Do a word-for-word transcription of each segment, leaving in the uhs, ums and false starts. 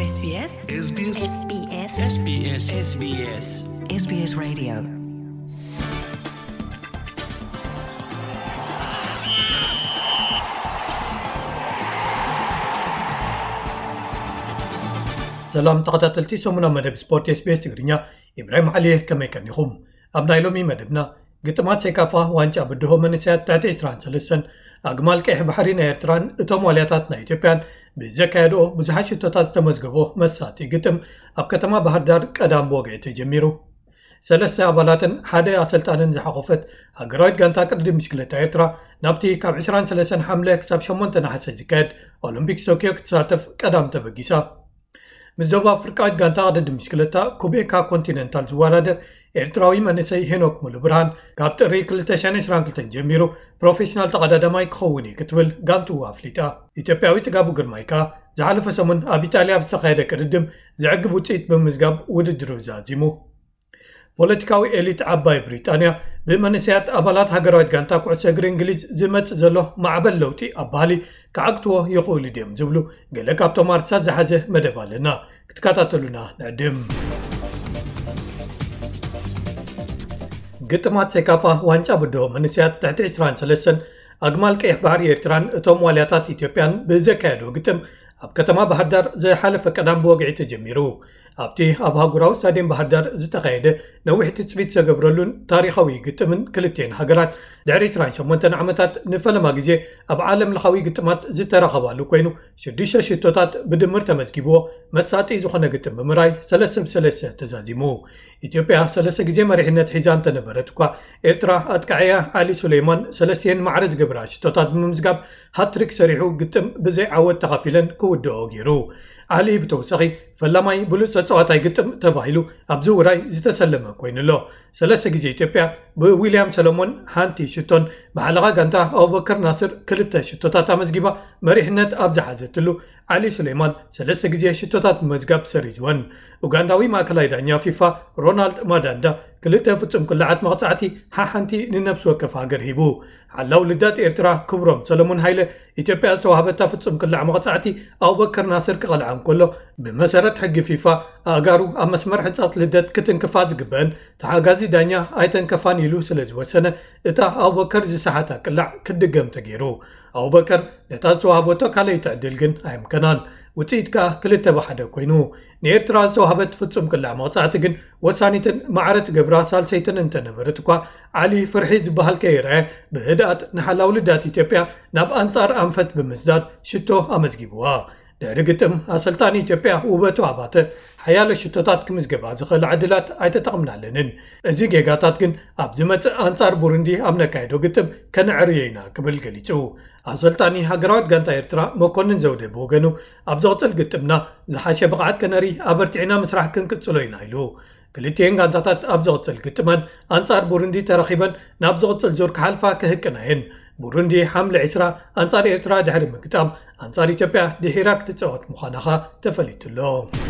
ኤስ ቢ ኤስ ኤስ ቢ ኤስ ኤስ ቢ ኤስ ኤስ ቢ ኤስ ኤስ ቢ ኤስ ኤስ ቢ ኤስ Radio ሰላም ተኸታተልቲ ሰሙና መደብ ስፖርት ኤስ ቢ ኤስ ትግርኛ ኢብራሂም ዓሊ ከመይ ከኒኹም ኣብ ናይ ሎሚ መደብና ግጥማት ሴካፋ ዋንጫ ብድሆ መንእሰያት ትሕቲ ዒስራን ሰለስተ ኣግማል ቀይሕ ባሕሪ ናይ ኤርትራን እቶም ዋልያታት ናይ ኢትዮጵያን ብዘካየድኦ ብዙሓት ሽቶታት ዝተመዝገቦ መሳቲ ግጥም ኣብ ከተማ ባህር ዳር ቀዳም ብወግዒ ተጀሚሩ ሰለስተ ኣባላትን ሓደ ኣሰልጣንን ዝሓቆፈት ሃገራዊት ጋንታ ቅድድም ብሽክሌታ ኤርትራ ናብቲ ካብ ዒስራን ሰለስተ ሓምለ ክሳብ ሸሞንተ ነሓሰ ዝካየድ ኦሎምፒክስ ቶኪዮ ክትሳተፍ ቀዳም ተበጊሳ ምስ ደቡብ ኣፍሪቃዊት ጋንታ ቅድድም ብሽክሌታ ኩቤካ ኮንቲነንታል ዝወዳደር ኤርትራዊ መንእሰይ ሄኖክ ሙሉ ብርሃን ካብ ጥሪ ክልተ ሽሕን ዒስራን ክልተ ጀሚሩ ፕሮፌሽናል ተቀዳዳማይ ክኸውን እዩ ክትብል ጋንቱ ኣፍሊጣ ኢትዮጵያዊ ጽጋቡ ግርማይካ ዝሓለፈ ሰሙን ኣብ ኢጣልያ ብዝተኻየደ ቅድድም ዝዕግብ ውፅኢት ብምዝጋብ ውድድሩ ዛዚሙ ፖለቲካዊ ኤሊት ዓባይ ብሪጣንያ ብመንእሰያት ኣባላት ሃገራዊት ጋንታ ኩዕሶ እግሪ እንግሊዝ ዝመጽእ ዘሎ ማዕበል ለውጢ ኣብ ባህሊ ክዓግትዎ ይኽእሉ ድዮም ዝብሉ ገለ ካብቶም ኣርትሳት ዝሓዘ መደብ ኣለና ክትከታተሉና ንዕድም ግጥማት ሴካፋ ዋንጫ ብድሆ መንእሰያት ትሕቲ ዒስራን ሰለስተ ኣግማል ቀይሕ ባሕሪ ኤርትራን እቶም ዋልያታት ኢትዮጵያን ብዘካየድዎ ግጥም ኣብ ከተማ ባህር ዳር ዝሓለፈ ቀዳም ብወግዒ ተጀሚሩ ኣብቲ ኣብ ሃገራዊ ስታድየም ባህር ዳር ዝተኻየደ ነዊሕ ትጽቢት ዘገብረሉን ታሪኻዊ ግጥምን ክልቴን ሃገራት ድሕሪ ዒስራን ሸሞንተ ዓመታት ንፈለማ ግዜ ኣብ ዓለም ለኻዊ ግጥማት ዝተረኸባሉ ኮይኑ ሽዱሽተ ሽቶታት ብድምር ተመዝጊብዎ መሳጢ ዝኾነ ግጥም ብምራይ ሰለስተ ብሰለስተ ተዛዚሙ ኢትዮጵያ ሰለስተ ግዜ መሪሕነት ሒዛ እንተነበረት እኳ ኤርትራ ኣጥቃዕያ ዓሊ ሱሌይማን ሰለስቴን ማዕረ ዝገብራ ሽቶታት ብምምዝጋብ ሃትሪክ ሰሪሑ ግጥም ብዘይ ዓወት ተኻፊለን ክውድኦ ገይሩ ዓሊ ብተወሳኺ ፈላማይ ብሉፅ ተጻዋታይ ግጥም ተባሂሉ ኣብዚ ውራይ ዝተሰለመ ኮይኑሎ ሰለስተ ግዜ ኢትዮጵያ ብዊልያም ሰሎሞን ሓንቲ ሽቶን ባዕልኻ ጋንታ ኣቡበከር ናስር ክልተ ሽቶታት ኣመዝጊባ መሪሕነት ኣብ ዝሓዘትሉ ዓሊ ሱሌይማን ሰለስተ ግዜ ሽቶታት መዝጋብ ሰሪዝወን ኡጋንዳዊ ማእከላይ ዳኛ ፊፋ ሮናልድ ማዳንዳ ክልተ ፍጹም ኩልዓት መቕጻዕቲ ሓንቲ ንነብሲ ወከፍ ሃገር ሂቡ ሓላው ልዳት ኤርትራ ክብሮም ሰሎሞን ሃይለ ኢትዮጵያ ዝተዋህበታ ፍጹም ኩልዓ መቕጻዕቲ ኣቡበከር ናስር ክቐልዓ እንከሎ ብመሰረት ሕጊ ፊፋ ኣጋሩ ኣብ መስመር ሕንጻት ልደት ክትንክፋ ዝግበአን ተሓጋዚ ዳኛ ኣይተንከፋን ኢሉ ስለ ዝወሰነ እታ ኣቡበከር ዝሰሓታ ቅላዕ ክድገም ተገይሩ ኣቡበከር ነታ ዝተዋህበቶ ካልአይቲ ዕድል ግን ኣይምከናን ውፅኢት ከዓ ክልተ ብሓደ ኮይኑ ንኤርትራ ዝተዋህበት ፍጹም ቅላዕ መቕጻዕቲ ግን ወሳኒትን ማዕረት ገብራ ሳልሰይትን እንተነበረት እኳ ዓሊ ፍርሒ ዝበሃል ከይረአ ብህድኣት ንሓላው ልዳት ኢትዮጵያ ናብ ኣንጻር ኣንፈት ብምስዳድ ሽቶ ኣመዝጊብዋ ድሕሪ ግጥም ኣሰልጣኒ ኢትዮጵያ ውበቱ ኣባተ ሓያሎ ሽቶታት ክምዝገባ ዝኽእል ዕድላት ኣይተጠቕምናለንን እዚ ጌጋታት ግን ኣብ ዝመጽእ ኣንጻር ቡሩንዲ ኣብ ነካይዶ ግጥም ከነዕርዮ ኢና ክብል ገሊጹ ኣሰልጣኒ ሃገራዊት ጋንታ ኤርትራ መኮንን ዘውደ ብወገኑ ኣብ ዝቕጽል ግጥምና ዝሓሸ ብቕዓት ከነሪ ኣበርቲዕና ምስራሕ ክንቅጽሎ ኢና ኢሉ ክልቲአን ጋንታታት ኣብ ዝቕጽል ግጥመን ኣንጻር ቡሩንዲ ተረኺበን ናብ ዝቕጽል ዙር ክሓልፋ ክህቅናየን ቡሩንዲ ሓምለ ዒስራ ኣንጻር ኤርትራ ድሕሪ ምግጣም ኣንጻር ኢትዮጵያ ድሒራ ክትፅወት ምዃናኻ ተፈሊጡሎ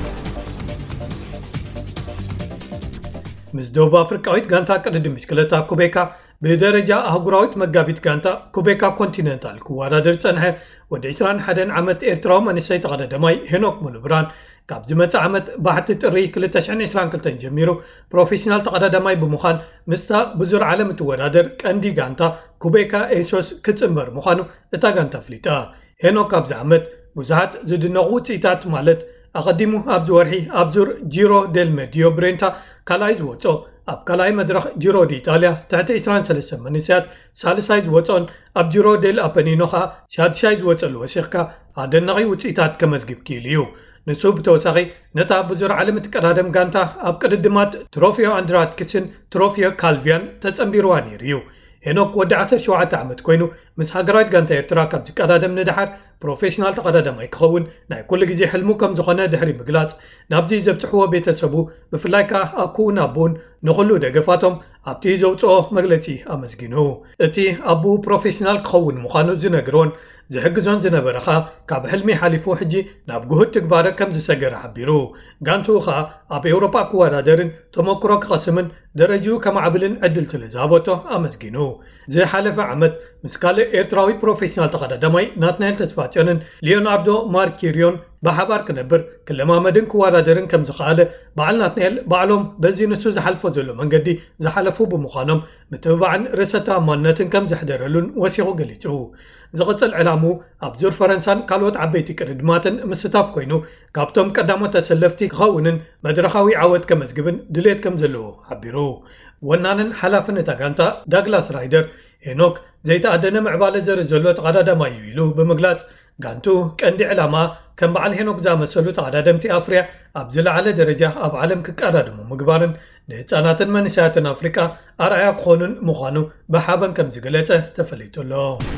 ምስ ደቡብ ኣፍሪቃዊት ጋንታ ቅድድም ብሽክሌታ ኩቤካ ብደረጃ ኣህጉራዊት መጋቢት ጋንታ ኩቤካ ኮንቲነንታል ክወዳደር ፀንሐ ወዲ ዒስራን ሓደ ዓመት ኤርትራዊ መንእሰይ ተቐዳዳማይ ሄኖክ ሙሉ ብርሃን ካብ ዝመጽእ ዓመት ባሕቲ ጥሪ ክልተ ሽሕን ዒስራን ክልተ ጀሚሩ ፕሮፌሽናል ተቐዳዳማይ ብምዃን ምስታ ብዙር ዓለም እትወዳደር ቀንዲ ጋንታ ኩቤካ ኤሶስ ክጽምበር ምዃኑ እታ ጋንታ ፍሊጣ ሄኖክ ኣብዚ ዓመት ብዙሓት ዝድነቑ ውፅኢታት ማለት ኣቐዲሙ ኣብ ዝወርሒ ኣብ ዙር ጂሮ ዴል ሜዲዮ ብሬንታ ካልኣይ ዝወጾ ኣብ ካልኣይ መድረኽ ጂሮ ዲ ኢጣልያ ትሕቲ ዒስራን ሰለስተ መንእሰያት ሳልሳይ ዝወጾን ኣብ ጂሮ ዴል ኣፐኒኖ ከዓ ሻድሻይ ዝወጸሉ ወሲኽካ ኣደናቒ ውፅኢታት ከመዝጊብ ክኢሉ እዩ ንሱ ብተወሳኺ ነታ ብዙር ዓለም እትቀዳደም ጋንታ ኣብ ቅድድማት ትሮፊዮ ኣንድራትክስን ትሮፊዮ ካልቪያን ተጸምቢርዋ ነይሩ እዩ ሄኖክ ወዲ ዓሰርተ ሸውዓተ ዓመት ኮይኑ ምስ ሃገራዊት ጋንታ ኤርትራ ካብ ዝቀዳደም ንድሓር ፕሮፌሽናል ተቐዳዳማይ ክኸውን ናይ ኩሉ ግዜ ሕልሙ ከም ዝኾነ ድሕሪ ምግላጽ ናብዚ ዘብጽሕዎ ቤተሰቡ ብፍላይ ከዓ ኣኩውን ኣቦን ንኹሉ ደገፋቶም ኣብቲ ዘውፅኦ መግለጺ ኣመስጊኑ እቲ ኣቦ ፕሮፌሽናል ክኸውን ምዃኑ ዝነግሮን ዝሕግዞን ዝነበረኻ ካብ ሕልሚ ሓሊፉ ሕጂ ናብ ጉህድ ትግባረ ከም ዝሰገረ ሓቢሩ ጋንቱ ኸኣ ኣብ ኤውሮጳ ክወዳደርን ተመክሮ ክቐስምን ደረጅኡ ከማዕብልን ዕድል ስለ ዝሃበቶ ኣመስጊኑ ዝሓለፈ ዓመት ምስ ካልእ ኤርትራዊ ፕሮፌሽናል ተቐዳዳማይ ናትናኤል ተስፋጽዮንን ሊዮናርዶ ማርኪሪዮን ብሓባር ክነብር ክለማመድን ክወዳደርን ከም ዝኸኣለ በዓል ናትናኤል ባዕሎም በዚ ንሱ ዝሓልፎ ዘሎ መንገዲ ዝሓለፉ ብምዃኖም ምትብባዕን ርእሰ ተኣማንነትን ከም ዘሕደረሉን ወሲኹ ገሊጹ ዝቕጽል ዕላሙ ኣብ ዙር ፈረንሳን ካልኦት ዓበይቲ ቅድድማትን ምስታፍ ኮይኑ ካብቶም ቀዳሞት ተሰለፍቲ ክኸውንን መድረኻዊ ዓወት ከመዝግብን ድሌት ከም ዘለዎ ሓቢሩ ወናንን ሓላፍን እታ ጋንታ ዳግላስ ራይደር ሄኖክ ዘይተኣደነ ምዕባለ ዘርኢ ዘሎ ተቐዳዳማይ እዩ ኢሉ ብምግላጽ ጋንቱ ቀንዲ ዕላማ ከም በዓል ሄኖክ ዝኣመሰሉ ተቐዳደምቲ ኣፍርያ ኣብ ዝለዓለ ደረጃ ኣብ ዓለም ክቀዳድሙ ምግባርን ንህፃናትን መንእሰያትን ኣፍሪቃ ኣርኣያ ክኾኑን ምዃኑ ብሓበን ከም ዝገለጸ ተፈሊጡሎ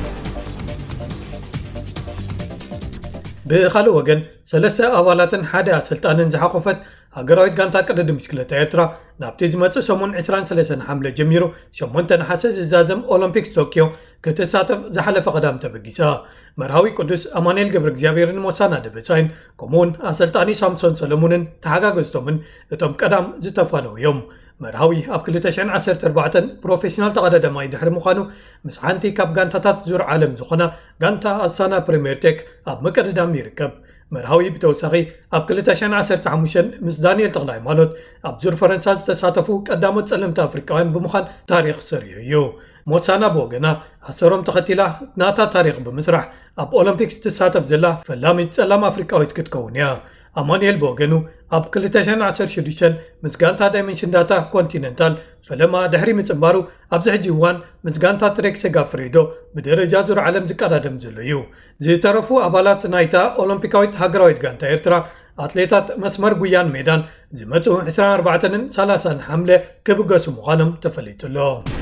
ብኻልእ ወገን ሰለስተ ኣባላትን ሓደ ኣሰልጣንን ዝሓቆፈት ሃገራዊት ጋንታ ቅድድም ብስክሌታ ኤርትራ ናብቲ ዝመጽእ ሰሙን ዕስራን ሰለስተን ሓምለ ጀሚሩ ሸሞንተ ነሓሰ ዝዛዘም ኦሎምፒክስ ቶኪዮ ክትሳተፍ ዝሓለፈ ቀዳም ተበጊሳ መርሃዊ ቅዱስ ኣማኑኤል ገብረ እግዚአብሔርን ሞሳና ደበሳይን ከምኡውን ኣሰልጣኒ ሳምሶን ሰለሙንን ተሓጋገዝቶምን እቶም ቀዳም ዝተፋነው እዮም መርሃዊ ኣብ ክልተ ሽሕን ዓሰርተ ኣርባዕተ ፕሮፌሽናል ተቐዳዳማይ ድሕሪ ምዃኑ ምስ ሓንቲ ካብ ጋንታታት ዙር ዓለም ዝኾና ጋንታ ኣስታና ፕሪምየር ቴክ ኣብ መቀዳዳም ይርከብ መርሃዊ ብተወሳኺ ኣብ ክልተ ሽሕን ዓሰርተ ሓሙሽተ ምስ ዳንኤል ተክለ ሃይማኖት ኣብ ዙር ፈረንሳ ዝተሳተፉ ቀዳሞት ጸለምቲ ኣፍሪቃውያን ብምዃን ታሪክ ሰሪዑ እዩ ሞሳና ብወገና ኣሰሮም ተኸቲላ ናታ ታሪክ ብምስራሕ ኣብ ኦሎምፒክስ ትሳተፍ ዘላ ፈላሚት ጸላም ኣፍሪቃዊት ክትከውን እያ ኣማኑኤል ብወገኑ ኣብ ክልተ ሽሕን ዓሰርተ ሽዱሽተ ምስ ጋንታ ዳይሜንሽን ዳታ ኮንቲነንታል ፈለማ ድሕሪ ምጽንባሩ ኣብዚ ሕጂ እዋን ምስ ጋንታ ትሬክ ሴጋ ፍሬዶ ብደረጃ ዙር ዓለም ዝቀዳደም ዘሎ እዩ ዝተረፉ ኣባላት ናይታ ኦሎምፒካዊት ሃገራዊት ጋንታ ኤርትራ ኣትሌታት መስመር ጉያን ሜዳን ዝመጹ ዕስራን ኣርባዕተን ሰላሳን ሓምለ ክብገሱ ምዃኖም ተፈሊጡሎ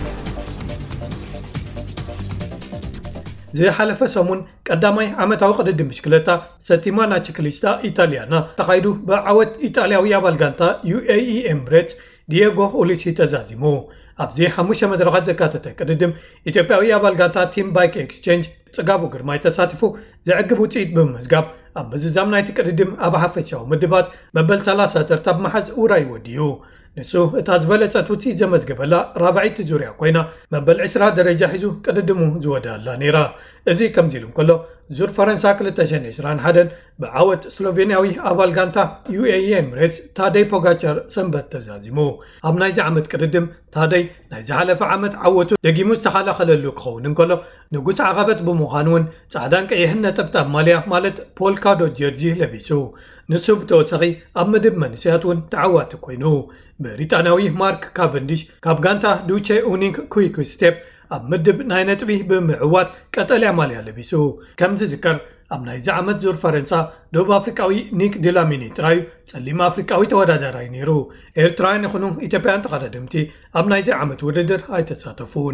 ዝሓለፈ ሰሙን ቀዳማይ ዓመታዊ ቅድድም ብሽክሌታ ሰቲማና ቺክሊስታ ኢታልያና ተኻይዱ ብዓወት ኢጣልያዊ ኣባል ጋንታ ዩኤኢ ኤምሬትስ ዲየጎ ኦሊሲ ተዛዚሙ ኣብዚ ሓሙሽተ መድረኻት ዘካተተ ቅድድም ኢትዮጵያዊ ኣባል ጋንታ ቲም ባይክ ኤክስቼንጅ ጽጋቡ ግርማይ ተሳቲፉ ዘዕግብ ውፅኢት ብምምዝጋብ ኣብ ምዝዛም ናይቲ ቅድድም ኣብ ሓፈሻዊ ምድባት መበል ሰላሳ ተርታ ብመሓዝ ውራይ ወዲዩ ንሱ እታ ዝበለጸት ውፅኢት ዘመዝገበላ ራብዒት ዙርያ ኮይና መበል ዕስራ ደረጃ ሒዙ ቅድድሙ ዝወዳላ ነይራ እዚ ከምዚ ኢሉ እንከሎ ዙር ፈረንሳ ክልተ ሽሕን ዒስራን ሓደን ብዓወት ስሎቬንያዊ ኣባል ጋንታ ዩኤኢ ኤምሬትስ ታደይ ፖጋቻር ሰንበት ተዛዚሙ ኣብ ናይዚ ዓመት ቅድድም ታደይ ናይ ዝሓለፈ ዓመት ዓወቱ ደጊሙ ዝተኸላኸለሉ ክኸውን እንከሎ ንጉስ ዓቐበት ብምዃኑ እውን ጻዕዳን ቀይሕን ነጠብጣብ ማልያ ማለት ፖልካ ዶት ጀርዚ ለቢሱ ንሱ ብተወሳኺ ኣብ ምድብ መንስያት እውን ተዓዋቲ ኮይኑ ብሪጣንያዊ ማርክ ካቨንዲሽ ካብ ጋንታ ዱቼ ኡኒክ ኩዊክ ስቴፕ ኣብ ምድብ ናይ ነጥቢ ብምዕዋት ቀጠልያ ማልያ ለቢሱ ከም ዝዝከር ኣብ ናይዚ ዓመት ዙር ፈረንሳ ደቡብ ኣፍሪቃዊ ኒክ ዲላሚኒ ጥራዩ ጸሊም ኣፍሪቃዊ ተወዳዳራይ ነይሩ ኤርትራውያን ይኹኑ ኢትዮጵያውያን ተቐዳደምቲ ኣብ ናይዚ ዓመት ውድድር ኣይተሳተፉን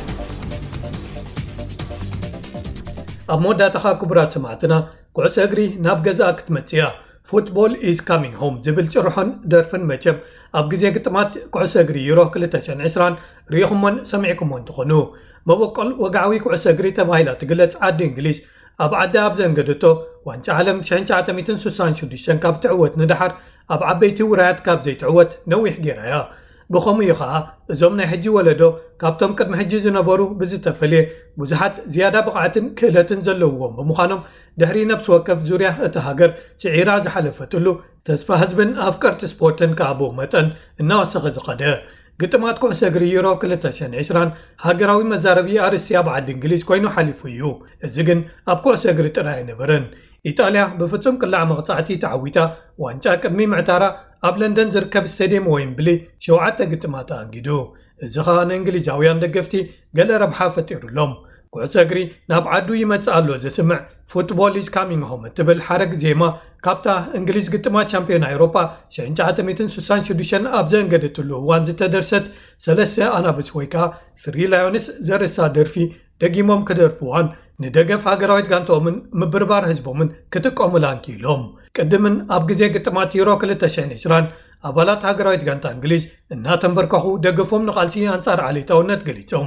ኣብ መወዳእታኻ ክቡራት ሰማዕትና ኩዕሶ እግሪ ናብ ገዛ ክትመጽያ ፉትቦል ኢዝ ካሚንግ ሆም ዝብል ጭርሖን ደርፍን መቸብ ኣብ ግዜ ግጥማት ኩዕሶ እግሪ ዩሮ ክልተ ሽሕን ዒስራን ርኢኹሞን ሰሚዕኩሞን ትኾኑ መበቆል ወግዓዊ ኩዕሶ እግሪ ተባሂላ ትግለጽ ዓዲ እንግሊዝ ኣብ ዓዲ ኣብ ዘንገደቶ ዋንጫ ዓለም ሽሕን ትሽዓተ ስሳን ሽዱሽተ ካብ ትዕወት ንድሓር ኣብ ዓበይቲ ውራያት ካብ ዘይትዕወት ነዊሕ ጌራያ ብኸምኡ እዩ ከዓ እዞም ናይ ሕጂ ወለዶ ካብቶም ቅድሚ ሕጂ ዝነበሩ ብዝተፈልየ ብዙሓት ዝያዳ ብቕዓትን ክእለትን ዘለውዎም ብምዃኖም ድሕሪ ነብሲ ወከፍ ዙርያ እቲ ሃገር ስዒራ ዝሓለፈትሉ ተስፋ ህዝብን ኣፍቀርቲ ስፖርትን ከኣቦ መጠን እናወሰኸ ዝኸደ ግጥማት ኩዕሶ እግሪ ዩሮ ክልተ ሽሕን ዒስራን ሃገራዊ መዛረቢ ኣርስቲ ኣብ ዓዲ እንግሊዝ ኮይኑ ሓሊፉ እዩ እዚ ግን ኣብ ኩዕሶ እግሪ ጥራይ ኣይነበረን ኢጣልያ ብፍጹም ቅላዕ መቕጻዕቲ ተዓዊታ ዋንጫ ቅድሚ ምዕታራ ኣብ ለንደን ዝርከብ ስቴድየም ዌምብሊ ሸውዓተ ግጥማት ኣንጊዱ እዚ ኸኣ ንእንግሊዛውያን ደገፍቲ ገለ ረብሓ ፈጢሩሎም ኩዕሶ እግሪ ናብ ዓዱ ይመጽእ ኣሎ ዘስምዕ ፉትቦል ኢዝ ካሚንግ ሆም እትብል ሓረግ ዜማ ካብታ እንግሊዝ ግጥማት ቻምፒዮን ኣውሮፓ ሽሕን ትሽዓተ ስሳን ሽዱሽተ ኣብ ዘንገደትሉ እዋን ዝተደርሰት ሰለስተ ኣናብስ ወይ ከዓ ትሪ ላዮንስ ዘርእሳ ደርፊ ደጊሞም ክደርፍዋን ንደገፍ ሃገራዊት ጋንቶምን ምብርባር ህዝቦምን ክጥቀሙላን ክኢሎም ቅድምን ኣብ ግዜ ግጥማት ዩሮ ክልተ ሽሕን ዒስራን ኣባላት ሃገራዊት ጋንታ እንግሊዝ እናተንበርከኹ ደገፎም ንቓልሲ ኣንጻር ዓሌታውነት ገሊፆም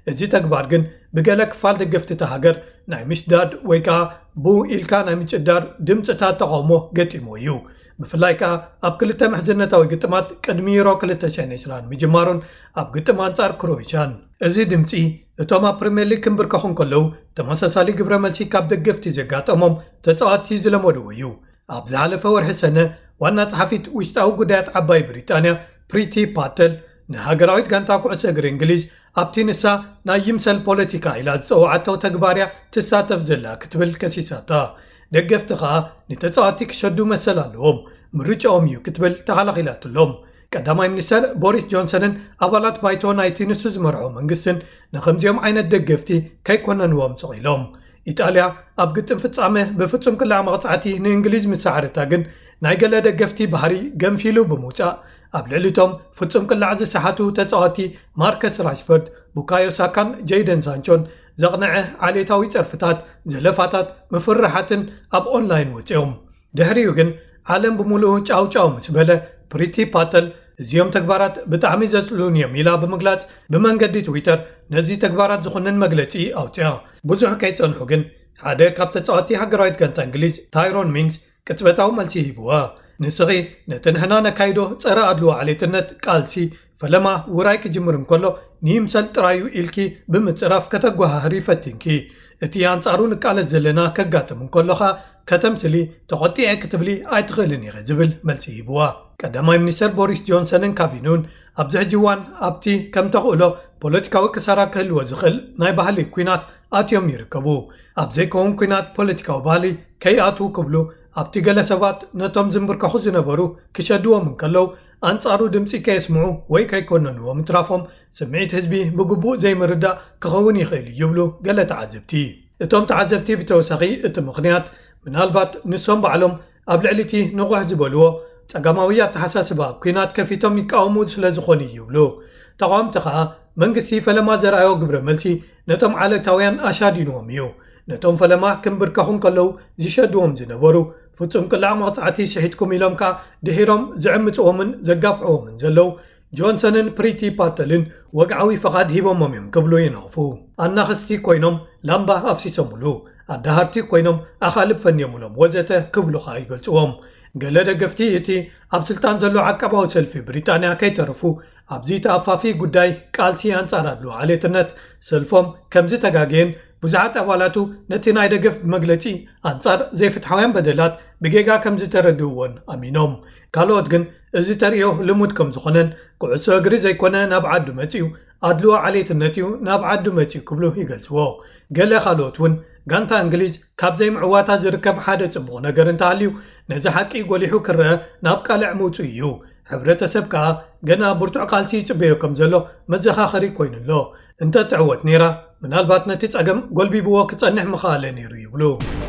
እዚ ተግባር ግን ብገለ ክፋል ደገፍቲ ሃገር ናይ ምሽዳድ ወይ ከዓ ቡ ኢልካ ናይ ምጭዳር ድምፅታት ተቃውሞ ገጢሞ እዩ ብፍላይ ከዓ ኣብ ክልተ ምሕዝነታዊ ግጥማት ቅድሚ ዩሮ ክልተ ሽሕን ዒስራን ምጅማሩን ኣብ ግጥም አንጻር ክሮኤሽያን እዚ ድምፂ እቶም ኣብ ፕሪምየር ሊግ ክንብርከኹን ከለዉ ተመሳሳሊ ግብረ መልሲ ካብ ደገፍቲ ዘጋጠሞም ተፃዋቲ ዝለመደው እዩ ኣብ ዝሓለፈ ወርሒ ሰነ ዋና ጸሓፊት ውሽጣዊ ጉዳያት ዓባይ ብሪጣንያ ፕሪቲ ፓተል ንሃገራዊት ጋንታ ኩዕሶ እግሪ እንግሊዝ ኣብቲ ንሳ ናይ ይምሰል ፖለቲካ ኢላ ዝፀውዓቶ ተግባርያ ትሳተፍ ዘላ ክትብል ከሲሳታ ደገፍቲ ከዓ ንተፃዋቲ ክሸዱ መሰል ኣለዎም ምርጫኦም እዩ ክትብል ተኸላኺላትሎም ቀዳማይ ሚኒስተር ቦሪስ ጆንሰንን ኣባላት ባይቶ ናይቲ ንሱ ዝመርሖ መንግስትን ንኸምዚኦም ዓይነት ደገፍቲ ከይኮነንዎም ጽቂሎም ኢጣልያ ኣብ ግጥም ፍጻመ ብፍጹም ቅላዕ መቕጻዕቲ ንእንግሊዝ ምሳዓርታ ግን ናይ ገለ ደገፍቲ ባህሪ ገንፊሉ ብምውፃእ ኣብ ልዕሊቶም ፍጹም ቅላዕ ዝሰሓቱ ተፃዋቲ ማርከስ ራሽፈርድ ቡካዮ ሳካን ጄይደን ሳንቾን ዘቕንዐ ዓሌታዊ ጸርፍታት ዘለፋታት ምፍራሓትን ኣብ ኦንላይን ወፂኦም ድሕሪኡ ግን ዓለም ብምሉኡ ጫውጫው ምስ በለ ፕሪቲ ፓተል እዚኦም ተግባራት ብጣዕሚ ዘጽሉን እዮም ኢላ ብምግላጽ ብመንገዲ ትዊተር ነዚ ተግባራት ዝኹንን መግለጺ ኣውፅያ ብዙሕ ከይጸንሑ ግን ሓደ ካብ ተፃዋቲ ሃገራዊት ጋንታ እንግሊዝ ታይሮን ሚንግስ ቅጽበታዊ መልሲ ሂብዋ ንስኺ ነቲ ንሕና ነካይዶ ጸረ ኣድልዎ ዓሌትነት ቃልሲ ፈለማ ውራይ ክጅምር እንከሎ ንይምሰል ጥራዩ ኢልኪ ብምፅራፍ ከተጓሃህሪ ፈቲንኪ እቲ አንጻሩ ንቃለት ዘለና ከጋጥም እንከሎኻ ከተምስሊ ተቆጢዐ ክትብሊ ኣይትኽእልን ኢኸ ዝብል መልሲ ሂብዋ ቀዳማይ ሚኒስተር ቦሪስ ጆንሰንን ካቢኑን ኣብዚ ሕጂ እዋን ኣብቲ ከም ተኽእሎ ፖለቲካዊ ክሳራ ክህልዎ ዝኽእል ናይ ባህሊ ኩናት ኣትዮም ይርከቡ ኣብ ዘይከውን ኩናት ፖለቲካዊ ባህሊ ከይኣትዉ ክብሉ ኣብቲ ገለ ሰባት ነቶም ዝምብርከኹ ዝነበሩ ክሸድዎም እንከለው አንጻሩ ድምፂ ከየስምዑ ወይ ከይኮነንዎ ምትራፎም ስምዒት ህዝቢ ብግቡእ ዘይምርዳእ ክኸውን ይኽእል ይብሉ ገለ ተዓዘብቲ እቶም ተዓዘብቲ ብተወሳኺ እቲ ምኽንያት ምናልባት ንሶም ባዕሎም ኣብ ልዕሊቲ ንቑሕ ዝበልዎ ጸጋማዊ ኣተሓሳስባ ኩናት ከፊቶም ይቃወሙ ስለ ዝኾኑ ይብሉ ተቃወምቲ ከዓ መንግስቲ ፈለማ ዘርኣዮ ግብረ መልሲ ነቶም ዓለታውያን ኣሻዲንዎም እዩ ነቶም ፈለማ ክንብርከኹን ከለዉ ዝሸድዎም ዝነበሩ ፍጹም ቅላዕ መቕጻዕቲ ስሒትኩም ኢሎም ከዓ ድሒሮም ዝዕምፅዎምን ዘጋፍዕዎምን ዘለው ጆንሰንን ፕሪቲ ፓተልን ወግዓዊ ፈቓድ ሂቦሞም እዮም ክብሉ ይነቕፉ ኣናኽስቲ ኮይኖም ላምባ ኣፍሲሶምሉ ኣዳሃርቲ ኮይኖም ኣኻልብ ፈንዮምሎም ወዘተ ክብሉ ከዓ ይገልጽዎም ገለ ደገፍቲ እቲ ኣብ ስልጣን ዘሎ ዓቀባዊ ሰልፊ ብሪጣንያ ከይተረፉ ኣብዚ ተኣፋፊ ጉዳይ ቃልሲ አንጻር ኣድልዎ ዓሌትነት ሰልፎም ከምዚ ተጋግየን ብዙሓት ኣባላቱ ነቲ ናይ ደገፍ መግለጺ አንጻር ዘይፍትሓውያን በደላት ብጌጋ ከም ዝተረድእዎን ኣሚኖም ካልኦት ግን እዚ ተርእዮ ልሙድ ከም ዝኾነን ኩዕሶ እግሪ ዘይኮነ ናብ ዓዱ መጺኡ ኣድልዎ ዓሌትነት እዩ ናብ ዓዱ መጺኡ ክብሉ ይገልጽዎ ገለ ካልኦት እውን ጋንታ እንግሊዝ ካብ ዘይምዕዋታ ዝርከብ ሓደ ጽቡቕ ነገር እንተሃልዩ ነዚ ሓቂ ጎሊሑ ክረአ ናብ ቃልዕ ምውፁእ እዩ ሕብረተሰብ ከዓ ገና ብርቱዕ ቃልሲ ይጽበዮ ከም ዘሎ መዘኻኸሪ ኮይኑሎ እንተትዕወት ነይራ ምናልባት ነቲ ጸገም ጎልቢብዎ ክጸንሕ ምኽኣለ ነይሩ ይብሉ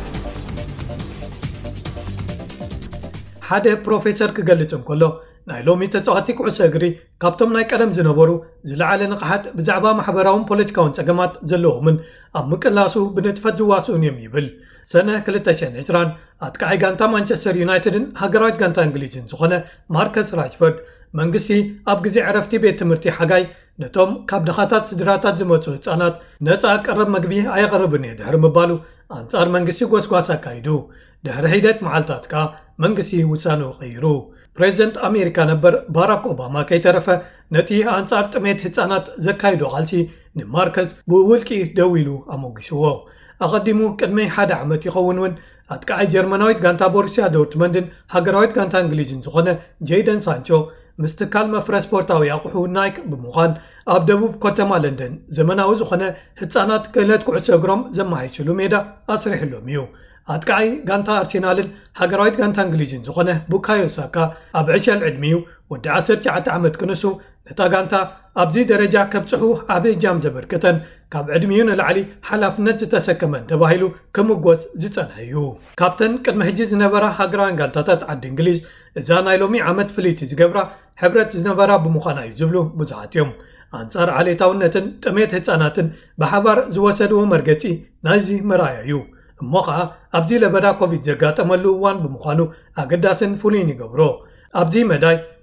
ሓደ ፕሮፌሰር ክገልጽ እንከሎ ናይ ሎሚ ተጻዋቲ ኩዕሶ እግሪ ካብቶም ናይ ቀደም ዝነበሩ ዝለዓለ ንቕሓት ብዛዕባ ማሕበራውን ፖለቲካውን ጸገማት ዘለዎምን ኣብ ምቅላሱ ብንጥፈት ዝዋስኡን እዮም ይብል ሰነ ክልተ ሽሕን ዒስራን ኣጥቃዓይ ጋንታ ማንቸስተር ዩናይትድን ሃገራዊት ጋንታ እንግሊዝን ዝኾነ ማርከስ ራሽፈርድ መንግስቲ ኣብ ግዜ ዕረፍቲ ቤት ትምህርቲ ሓጋይ ነቶም ካብ ድኻታት ስድራታት ዝመፁ ህፃናት ነፃ ቀረብ መግቢ ኣይቐርብን እየ ድሕሪ ምባሉ አንጻር መንግስቲ ጎስጓስ ኣካይዱ ድሕሪ ሂደት መዓልታት ከዓ መንግስቲ ውሳነኡ ቀይሩ ፕሬዚደንት ኣሜሪካ ነበር ባራክ ኦባማ ከይተረፈ ነቲ አንጻር ጥሜት ህፃናት ዘካይዶ ቃልሲ ንማርከስ ብውልቂ ደው ኢሉ ኣሞጊስዎ ኣቐዲሙ ቅድሚ ሓደ ዓመት ይኸውን እውን ኣጥቃዓይ ጀርመናዊት ጋንታ ቦሩሲያ ዶርትመንድን ሃገራዊት ጋንታ እንግሊዝን ዝኾነ ጄይደን ሳንቾ ምስትካል መፍረ ስፖርታዊ ኣቑሑ ናይክ ብምዃን ኣብ ደቡብ ከተማ ለንደን ዘመናዊ ዝኾነ ህፃናት ክእለት ኩዕሶ እግሮም ዘመሓይሽሉ ሜዳ ኣስሪሕሎም እዩ ኣጥቃዓይ ጋንታ ኣርሴናልን ሃገራዊት ጋንታ እንግሊዝን ዝኾነ ቡካዮ ሳካ ኣብ ዕሸል ዕድሚኡ ወዲ ዓሰርተ ትሽዓተ ዓመት ክንሱ ነታ ጋንታ ኣብዚ ደረጃ ከብፅሑ ዓብ እጃም ዘበርከተን ካብ ዕድሚኡ ንላዕሊ ሓላፍነት ዝተሰከመን ተባሂሉ ክምጎስ ዝጸንሐ እዩ ካብተን ቅድሚ ሕጂ ዝነበራ ሃገራውያን ጋንታታት ዓዲ እንግሊዝ እዛ ናይ ሎሚ ዓመት ፍልይቲ ዝገብራ ሕብረት ዝነበራ ብምዃና እዩ ዝብሉ ብዙሓት እዮም አንጻር ዓሌታውነትን ጥሜት ህፃናትን ብሓባር ዝወሰድዎ መርገፂ ናይዚ መርኣያ እዩ እሞ ከዓ ኣብዚ ለበዳ ኮቪድ ዘጋጠመሉ እዋን ብምዃኑ ኣገዳስን ፍሉይን ይገብሮ ኣብዚ መዳይ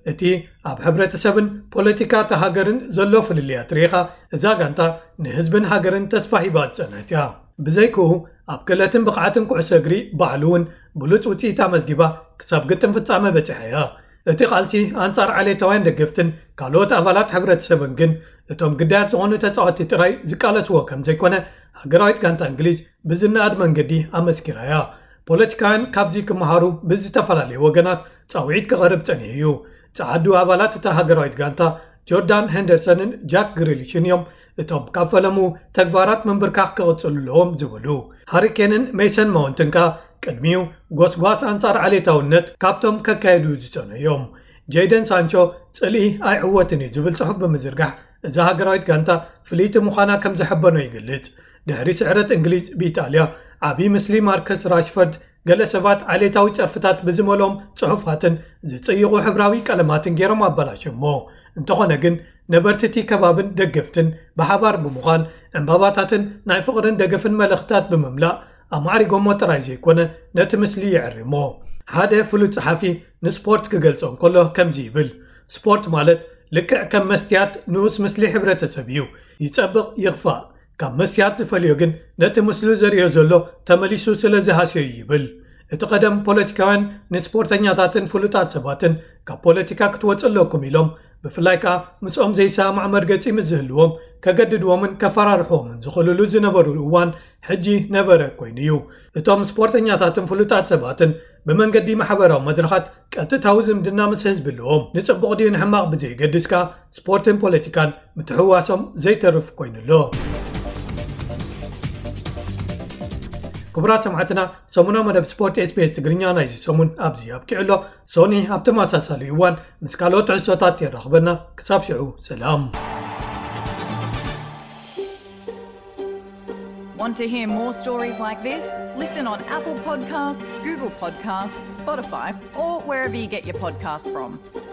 እቲ ኣብ ሕብረተሰብን ፖለቲካ ተሃገርን ዘሎ ፍልልያት ሪኻ እዛ ጋንታ ንህዝብን ሃገርን ተስፋ ሂባ ዝጸንሐት እያ ብዘይክኡ ኣብ ክለትን ብቕዓትን ኩዕሶ እግሪ ባዕሉ እውን ብሉፅ ውፅኢት ኣመዝጊባ ክሳብ ግጥም ፍጻመ በፂሓ እያ እቲ ቃልሲ ኣንጻር ዓሌታውያን ደገፍትን ካልኦት ኣባላት ሕብረተሰብን ግን እቶም ግዳያት ዝኾኑ ተጻወትቲ ጥራይ ዝቃለስዎ ከም ዘይኮነ ሃገራዊት ጋንታ እንግሊዝ ብዝናኣድ መንገዲ ኣመስኪራ እያ ፖለቲካውያን ካብዚ ክመሃሩ ብዝተፈላለዩ ወገናት ጻውዒት ክቐርብ ጸኒሑ እዩ ጸዓዱ ኣባላት እታ ሃገራዊት ጋንታ ጆርዳን ሄንደርሰንን ጃክ ግሪሊሽን እዮም እቶም ካብ ፈለሙ ተግባራት ምንብርካኽ ክቕጽሉ ኣለዎም ዝብሉ ሃሪኬንን ሜሰን ማውንትን ከ ቅድሚኡ ጎስጓስ ኣንጻር ዓሌታውነት ካብቶም ከካየዱ ዝጸንሑ እዮም ጄደን ሳንቾ ጽልኢ ኣይዕወትን እዩ ዝብል ጽሑፍ ብምዝርጋሕ እዛ ሃገራዊት ጋንታ ፍልይቲ ምዃና ከም ዝሕበኖ ይገልጽ ድሕሪ ስዕረት እንግሊዝ ብኢጣልያ ዓብዪ ምስሊ ማርከስ ራሽፈርድ ገለ ሰባት ዓሌታዊ ጸርፍታት ብዝመሎም ጽሑፋትን ዝጽይቑ ሕብራዊ ቀለማትን ገይሮም ኣበላሸሞ እንተኾነ ግን ነበርቲ እቲ ከባብን ደገፍትን ብሓባር ብምዃን ዕምባባታትን ናይ ፍቕርን ደገፍን መልእኽትታት ብምምላእ ኣማዕሪጎሞ ጥራይ ዘይኮነ ነቲ ምስሊ ይዕርሞ ሓደ ፍሉጥ ጸሓፊ ንስፖርት ክገልጾ እንከሎ ከምዚ ይብል ስፖርት ማለት ልክዕ ከም መስትያት ንኡስ ምስሊ ሕብረተሰብ እዩ ይጸብቕ ይኽፋእ ካብ መስትያት ዝፈልዮ ግን ነቲ ምስሉ ዘርዮ ዘሎ ተመሊሱ ስለ ዝሃስዮ ይብል እቲ ቀደም ፖለቲካውያን ንስፖርተኛታትን ፍሉጣት ሰባትን ካብ ፖለቲካ ክትወፅለኩም ኢሎም ብፍላይ ከዓ ምስኦም ዘይሰማዕ መርገፂ ምዝህልዎም ከገድድዎምን ከፈራርሕዎምን ዝኽእልሉ ዝነበሩ እዋን ሕጂ ነበረ ኮይኑ እዩ እቶም ስፖርተኛታትን ፍሉጣት ሰባትን ብመንገዲ ማሕበራዊ መድረኻት ቀጥታዊ ዝምድና ምስ ህዝቢ ኣለዎም ንጽቡቕ ድዩ ንሕማቕ ብዘይገድስ ከዓ ስፖርትን ፖለቲካን ምትሕውዋሶም ዘይተርፍ ኮይኑሎ ክቡራት ሰማዕትና ሰሙናዊ መደብ ስፖርት ኤስቢኤስ ትግርኛ ናይዚ ሰሙን ኣብዚ ኣብቂዕሎ ሶኒ ኣብ ተመሳሳሊ እዋን ምስ ካልኦት ትሕዝቶታት ይራኸበና ክሳብ ሽዑ ሰላም Want to hear more stories like this? Listen on Apple Podcasts, Google Podcasts, Spotify, or wherever you get your podcasts from.